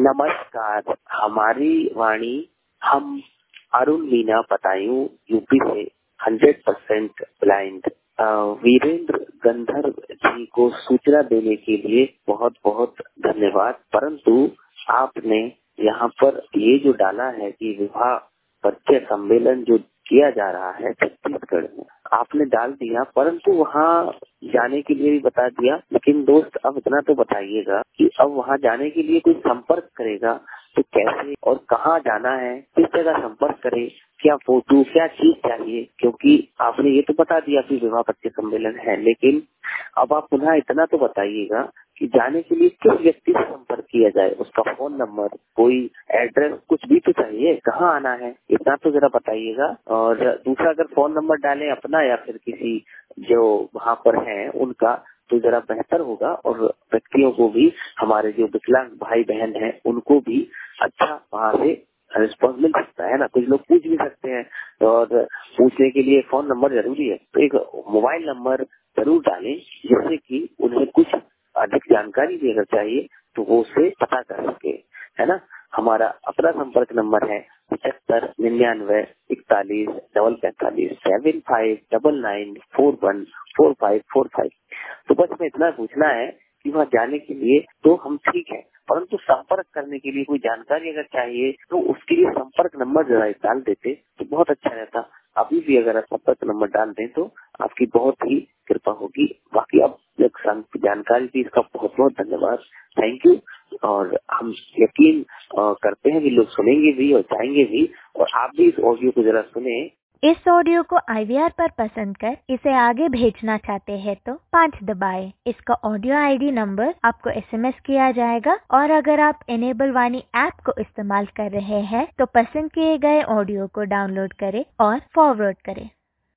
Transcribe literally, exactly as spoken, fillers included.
नमस्कार, हमारी वाणी हम अरुण मीना पतायूं यूपी से hundred percent blind Virendra Gandharv ji को सूचना देने के लिए बहुत बहुत धन्यवाद। परंतु आपने यहाँ पर ये जो डाला है कि विवाह परिचय सम्मेलन जो किया जा रहा है छत्तीसगढ़ में, आपने डाल दिया, परंतु वहाँ जाने के लिए भी बता दिया। लेकिन दोस्त अब इतना तो बताइएगा कि अब वहाँ जाने के लिए कोई संपर्क करेगा तो कैसे और कहाँ जाना है, किस जगह संपर्क करे, क्या फोटो क्या चीज चाहिए, क्योंकि आपने ये तो बता दिया कि विवाह परिचय सम्मेलन है, लेकिन अब आप पुनः इतना तो बताइएगा कि जाने के लिए किस व्यक्ति से संपर्क किया जाए, उसका फोन नंबर, कोई एड्रेस, कुछ भी तो चाहिए, कहाँ आना है, इतना तो जरा बताइएगा। और दूसरा, अगर फोन नंबर डालें अपना या फिर किसी जो वहाँ पर है उनका, तो जरा बेहतर होगा और व्यक्तियों को भी, हमारे जो विकलांग भाई बहन हैं उनको भी अच्छा वहाँ से रिस्पॉन्स मिल सकता है ना। कुछ लोग पूछ भी सकते हैं और पूछने के लिए फोन नंबर जरूरी है, तो एक मोबाइल नंबर जरूर डालें जिससे कि उन्हें कुछ अधिक जानकारी भी अगर चाहिए तो वो उससे पता कर सके, है ना। हमारा अपना संपर्क नंबर है पचहत्तर निन्यानवे इकतालीस डबल पैंतालीस seven five double nine four one four five four five. तो बस में इतना पूछना है कि वहाँ जाने के लिए तो हम ठीक है, परंतु संपर्क करने के लिए कोई जानकारी अगर चाहिए तो उसके लिए संपर्क नंबर जरा डाल देते तो बहुत अच्छा रहता। अभी भी अगर आप संपर्क नंबर डाल दें तो आपकी बहुत ही कृपा होगी। बाकी अब जानकारी दी, इसका बहुत बहुत धन्यवाद, थैंक यू। और हम यकीन करते हैं कि लोग सुनेंगे भी और चाहेंगे भी, और आप भी इस ऑडियो को जरा सुने। इस ऑडियो को आई वी आर पर पसंद कर इसे आगे भेजना चाहते हैं तो पाँच दबाएं। इसका ऑडियो आई डी नंबर आपको एस एम एस किया जाएगा। और अगर आप इनेबल वाणी ऐप को इस्तेमाल कर रहे हैं तो पसंद किए गए ऑडियो को डाउनलोड करें और फॉरवर्ड करें।